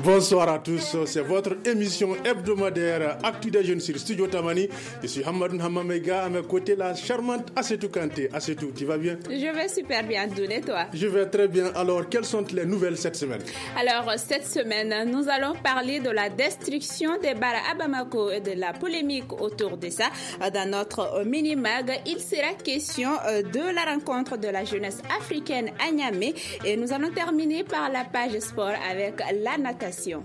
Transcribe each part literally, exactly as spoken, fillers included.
Bonsoir à tous, c'est votre émission hebdomadaire Actu des jeunes sur Studio Tamani. Je suis Hamadou Hamamega, à mes côtés la charmante Assetou Kanté. Assetou, tu vas bien? Je vais super bien, Doune, et toi? Je vais très bien. Alors, quelles sont les nouvelles cette semaine? Alors, cette semaine, nous allons parler de la destruction des bars à Bamako et de la polémique autour de ça. Dans notre mini-mag, il sera question de la rencontre de la jeunesse africaine à Niamey. Et nous allons terminer par la page sport avec la natation.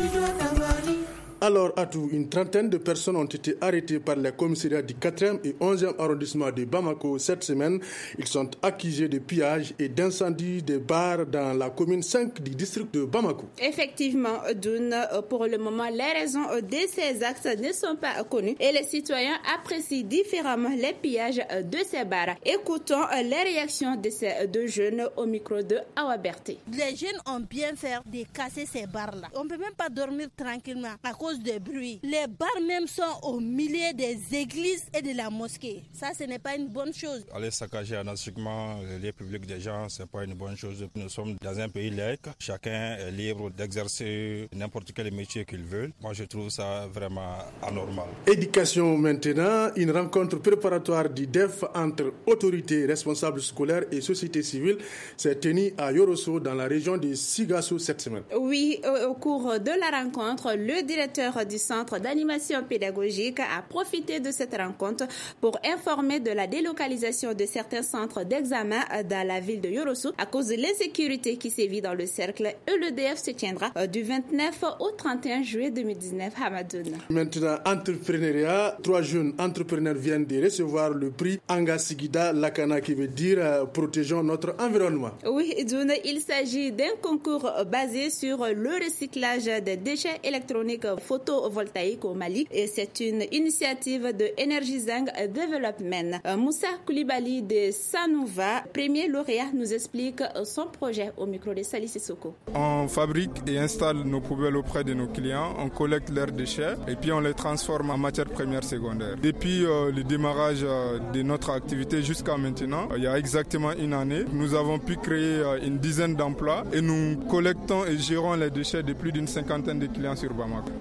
Alors, à tout, une trentaine de personnes ont été arrêtées par les commissariats du quatrième et onzième arrondissement de Bamako cette semaine. Ils sont accusés de pillage et d'incendie des bars dans la commune cinq du district de Bamako. Effectivement, Doune, pour le moment, les raisons de ces actes ne sont pas connues et les citoyens apprécient différemment les pillages de ces bars. Écoutons les réactions de ces deux jeunes au micro de Awa Berté. Les jeunes ont bien fait de casser ces bars-là. On ne peut même pas dormir tranquillement à cause de bruit. Les bars même sont au milieu des églises et de la mosquée. Ça, ce n'est pas une bonne chose. Aller saccager anarchiquement les lieux publics des gens, ce n'est pas une bonne chose. Nous sommes dans un pays laïque. Chacun est libre d'exercer n'importe quel métier qu'il veut. Moi, je trouve ça vraiment anormal. Éducation maintenant, une rencontre préparatoire du D E F entre autorités, responsables scolaires et société civile s'est tenue à Yorosso dans la région de Sigasso cette semaine. Oui, au cours de la rencontre, le directeur du centre d'animation pédagogique a profité de cette rencontre pour informer de la délocalisation de certains centres d'examen dans la ville de Yorosso à cause de l'insécurité qui sévit dans le cercle et le D F se tiendra du vingt-neuf au trente et un juillet deux mille dix-neuf à Madouna. Maintenant, entrepreneuriat, trois jeunes entrepreneurs viennent de recevoir le prix Anga Sigida Lakana qui veut dire euh, protégeons notre environnement. Oui, Doune, il s'agit d'un concours basé sur le recyclage des déchets électroniques photovoltaïque au Mali et c'est une initiative de Energizang Development. Moussa Koulibaly de Sanouva, premier lauréat, nous explique son projet au micro de Sali Sissoko. On fabrique et installe nos poubelles auprès de nos clients, on collecte leurs déchets et puis on les transforme en matière première secondaire. Depuis euh, le démarrage euh, de notre activité jusqu'à maintenant, euh, il y a exactement une année, nous avons pu créer euh, une dizaine d'emplois et nous collectons et gérons les déchets de plus d'une cinquantaine de clients sur Bamako.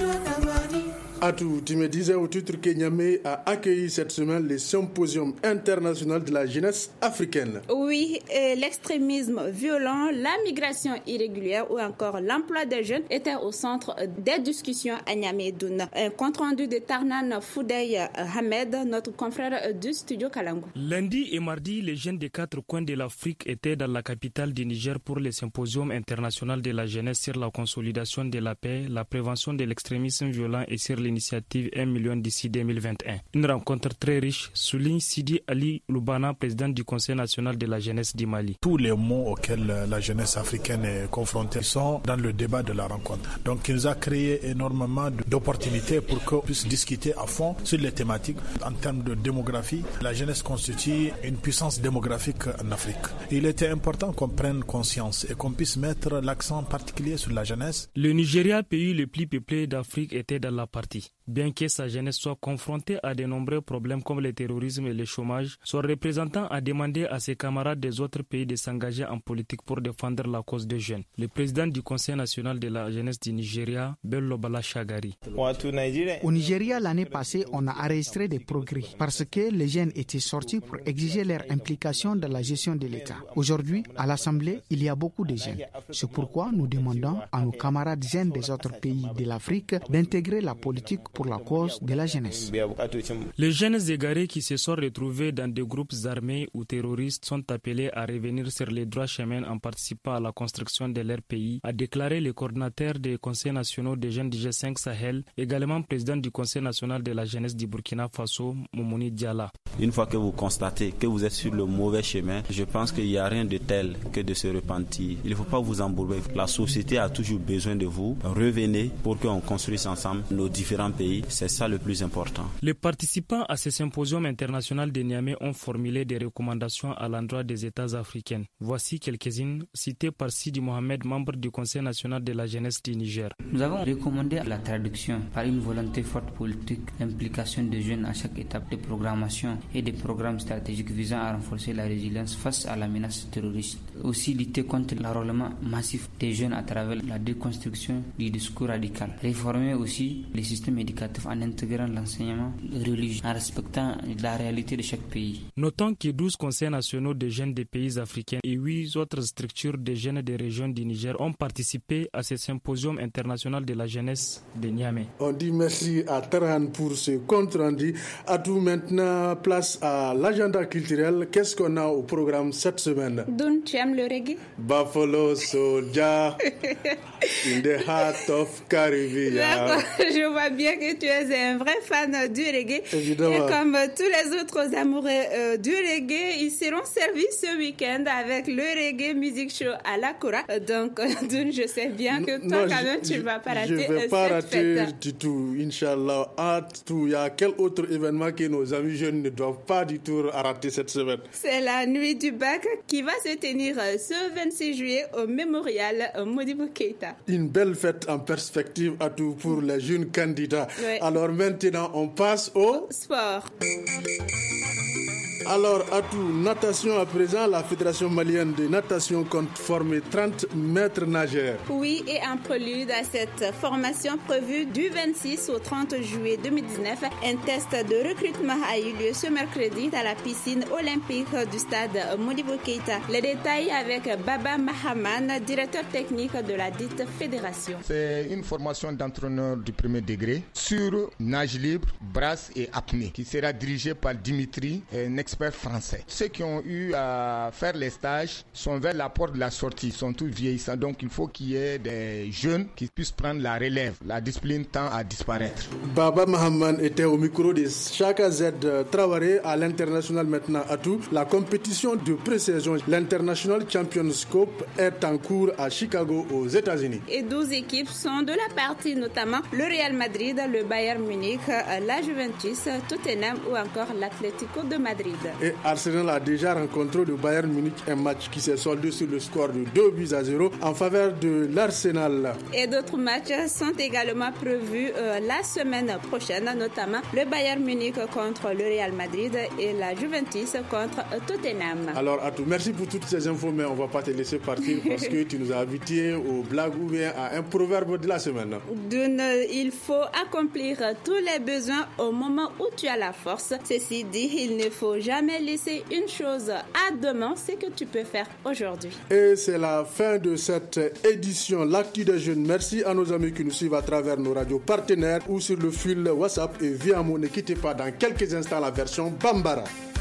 Atou, tu me disais au titre que Niamey a accueilli cette semaine le symposium international de la jeunesse africaine. Oui, l'extrémisme violent, la migration irrégulière ou encore l'emploi des jeunes étaient au centre des discussions à Niamey. Un compte rendu de Tarnan Foudey Hamed, notre confrère du studio Kalangu. Lundi et mardi, les jeunes des quatre coins de l'Afrique étaient dans la capitale du Niger pour le symposium international de la jeunesse sur la consolidation de la paix, la prévention de l'extrémisme violent et sur l'initiative un million d'ici deux mille vingt et un. Une rencontre très riche, souligne Sidi Ali Loubana, président du Conseil national de la jeunesse du Mali. Tous les mots auxquels la jeunesse africaine est confrontée sont dans le débat de la rencontre. Donc il nous a créé énormément d'opportunités pour qu'on puisse discuter à fond sur les thématiques. En termes de démographie, la jeunesse constitue une puissance démographique en Afrique. Il était important qu'on prenne conscience et qu'on puisse mettre l'accent particulier sur la jeunesse. Le Nigeria, pays le plus peuplé d'Afrique, était dans la partie. Bien que sa jeunesse soit confrontée à de nombreux problèmes comme le terrorisme et le chômage, son représentant a demandé à ses camarades des autres pays de s'engager en politique pour défendre la cause des jeunes. Le président du Conseil national de la jeunesse du Nigeria, Bello Bala Shagari. Au Nigeria, l'année passée, on a enregistré des progrès parce que les jeunes étaient sortis pour exiger leur implication dans la gestion de l'État. Aujourd'hui, à l'Assemblée, il y a beaucoup de jeunes. C'est pourquoi nous demandons à nos camarades jeunes des autres pays de l'Afrique d'intégrer la politique pour la cause de la jeunesse. Les jeunes égarés qui se sont retrouvés dans des groupes armés ou terroristes sont appelés à revenir sur les droits chemins en participant à la construction de leur pays, a déclaré le coordinateur des conseils nationaux des jeunes du G cinq Sahel, également président du Conseil national de la jeunesse du Burkina Faso, Moumouni Diala. Une fois que vous constatez que vous êtes sur le mauvais chemin, je pense qu'il n'y a rien de tel que de se repentir. Il ne faut pas vous embourber. La société a toujours besoin de vous. Revenez pour qu'on construise ensemble nos différents pays pays. C'est ça le plus important. Les participants à ce symposium international de Niamey ont formulé des recommandations à l'endroit des États africains. Voici quelques-unes citées par Sidi Mohamed, membre du Conseil national de la jeunesse du Niger. Nous avons recommandé la traduction par une volonté forte politique, l'implication des jeunes à chaque étape de programmation et des programmes stratégiques visant à renforcer la résilience face à la menace terroriste. Aussi lutter contre l'enrôlement massif des jeunes à travers la déconstruction du discours radical. Réformer aussi les systèmes éducatifs en intégrant l'enseignement religieux, en respectant la réalité de chaque pays. Notons que douze conseils nationaux de jeunes des pays africains et huit autres structures de jeunes des régions du Niger ont participé à ce symposium international de la jeunesse de Niamey. On dit merci à Taran pour ce compte rendu. À tout maintenant, place à l'agenda culturel. Qu'est-ce qu'on a au programme cette semaine? Doun, tu aimes le reggae? Buffalo Soldier in the heart of Caribbean. D'accord, je vois bien que tu es un vrai fan du reggae. Évidemment. Et comme tous les autres amoureux euh, du reggae, ils seront servis ce week-end avec le Reggae Music Show à la Koura. Donc, Doun, je sais bien que toi, non, quand même, je, tu ne vas pas rater Je ne vais pas cette rater fête. du tout, Inch'Allah. Ah, tout. Il y a quel autre événement que nos amis jeunes ne doivent pas du tout rater cette semaine? C'est la nuit du bac qui va se tenir ce vingt-six juillet au mémorial Modibo Keïta. Une belle fête en perspective à tout pour les jeunes candidats. Ouais. Alors maintenant, on passe au sport. Alors, à tout, natation à présent, la Fédération malienne de natation compte former trente maîtres nageurs. Oui, et en prélude à cette formation prévue du vingt-six au trente juillet deux mille dix-neuf, un test de recrutement a eu lieu ce mercredi dans la piscine olympique du stade Modibo Keïta. Les détails avec Baba Mahaman, directeur technique de la dite fédération. C'est une formation d'entraîneur du premier degré sur nage libre, brasse et apnée qui sera dirigée par Dimitri, un expert français. Ceux qui ont eu à faire les stages sont vers la porte de la sortie, ils sont tous vieillissants, donc il faut qu'il y ait des jeunes qui puissent prendre la relève. La discipline tend à disparaître. Baba Mahaman était au micro de Chaka Z Traoré à l'international maintenant à tout. La compétition de pré-saison, l'International Champions Cup, est en cours à Chicago aux États-Unis. Et douze équipes sont de la partie, notamment le Real Madrid, le Bayern Munich, la Juventus, Tottenham ou encore l'Atlético de Madrid. Et Arsenal a déjà rencontré le Bayern Munich, un match qui s'est soldé sur le score de deux buts à zéro en faveur de l'Arsenal. Et d'autres matchs sont également prévus euh, la semaine prochaine, notamment le Bayern Munich contre le Real Madrid et la Juventus contre Tottenham. Alors, Atou, merci pour toutes ces infos, mais on ne va pas te laisser partir parce que tu nous as invités aux blagues ou bien à un proverbe de la semaine. D'une, il faut accomplir tous les besoins au moment où tu as la force. Ceci dit, il ne faut jamais laisser une chose à demain, c'est que tu peux faire aujourd'hui. Et c'est la fin de cette édition L'Actu des Jeunes. Merci à nos amis qui nous suivent à travers nos radios partenaires ou sur le fil WhatsApp et via mon. Ne quittez pas, dans quelques instants la version Bambara.